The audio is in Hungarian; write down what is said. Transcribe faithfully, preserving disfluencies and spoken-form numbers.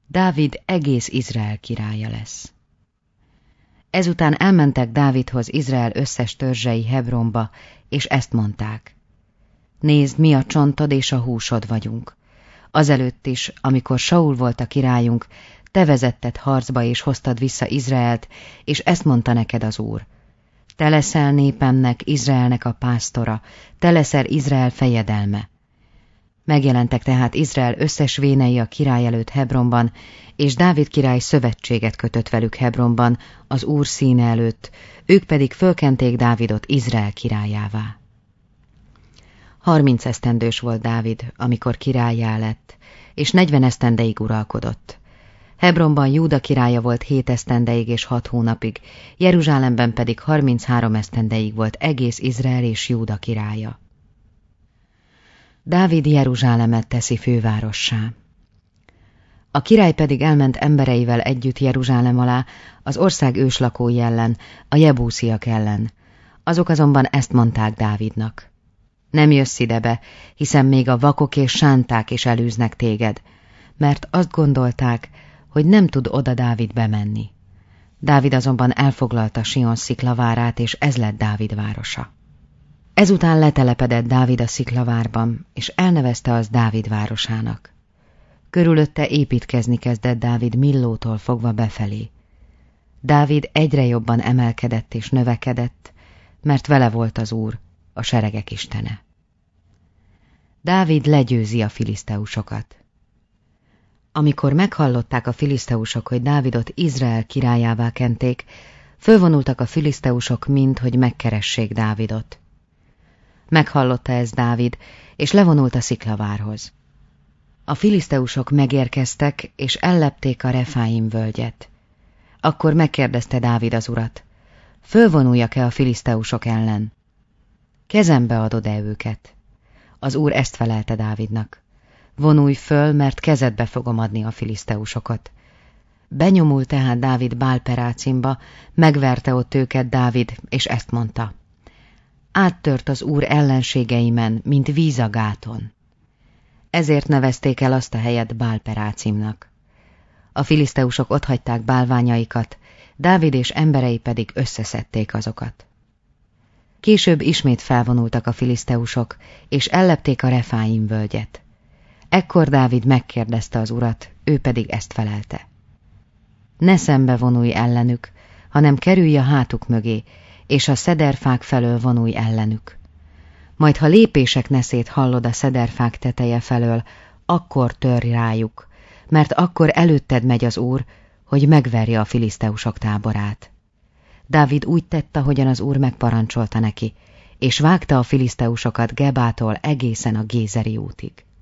Dávid egész Izrael királya lesz. Ezután elmentek Dávidhoz Izrael összes törzsei Hebronba, és ezt mondták: Nézd, mi a csontod és a húsod vagyunk. Azelőtt is, amikor Saul volt a királyunk, te vezetted harcba és hoztad vissza Izraelt, és ezt mondta neked az Úr: Te leszel népemnek, Izraelnek a pásztora, te leszel Izrael fejedelme. Megjelentek tehát Izrael összes vénei a király előtt Hebronban, és Dávid király szövetséget kötött velük Hebronban, az Úr színe előtt, ők pedig fölkenték Dávidot Izrael királyává. Harminc esztendős volt Dávid, amikor királlyá lett, és negyven esztendeig uralkodott. Hebronban Júda királya volt hét esztendeig és hat hónapig, Jeruzsálemben pedig harminchárom esztendeig volt egész Izrael és Júda királya. Dávid Jeruzsálemet teszi fővárossá. A király pedig elment embereivel együtt Jeruzsálem alá, az ország őslakói ellen, a jebúsziak ellen. Azok azonban ezt mondták Dávidnak: Nem jössz ide be, hiszen még a vakok és sánták is elűznek téged, mert azt gondolták, hogy nem tud oda Dávid bemenni. Dávid azonban elfoglalta Sion sziklavárát, és ez lett Dávid városa. Ezután letelepedett Dávid a sziklavárban, és elnevezte azt Dávid városának. Körülötte építkezni kezdett Dávid Millótól fogva befelé. Dávid egyre jobban emelkedett és növekedett, mert vele volt az Úr, a seregek istene. Dávid legyőzi a filiszteusokat. Amikor meghallották a filiszteusok, hogy Dávidot Izrael királyává kenték, fölvonultak a filiszteusok mind, hogy megkeressék Dávidot. Meghallotta ez Dávid, és levonult a sziklavárhoz. A filiszteusok megérkeztek, és ellepték a Refáim völgyet. Akkor megkérdezte Dávid az Urat: Fölvonuljak-e a filiszteusok ellen? Kezembe adod-e őket? Az Úr ezt felelte Dávidnak: Vonulj föl, mert kezedbe fogom adni a filiszteusokat. Benyomult tehát Dávid Bál-perácimba, megverte ott őket Dávid, és ezt mondta: Áttört az Úr ellenségeimen, mint víz a gáton. Ezért nevezték el azt a helyet Bál-perácimnak. A filiszteusok otthagyták bálványaikat, Dávid és emberei pedig összeszedték azokat. Később ismét felvonultak a filiszteusok, és ellepték a Refáim völgyet. Ekkor Dávid megkérdezte az Urat, ő pedig ezt felelte: Ne szembe vonulj ellenük, hanem kerülj a hátuk mögé, és a szederfák felől vonulj ellenük. Majd ha lépések neszét hallod a szederfák teteje felől, akkor törj rájuk, mert akkor előtted megy az Úr, hogy megverje a filiszteusok táborát. Dávid úgy tett, ahogyan az Úr megparancsolta neki, és vágta a filiszteusokat Gebától egészen a Gézeri útig.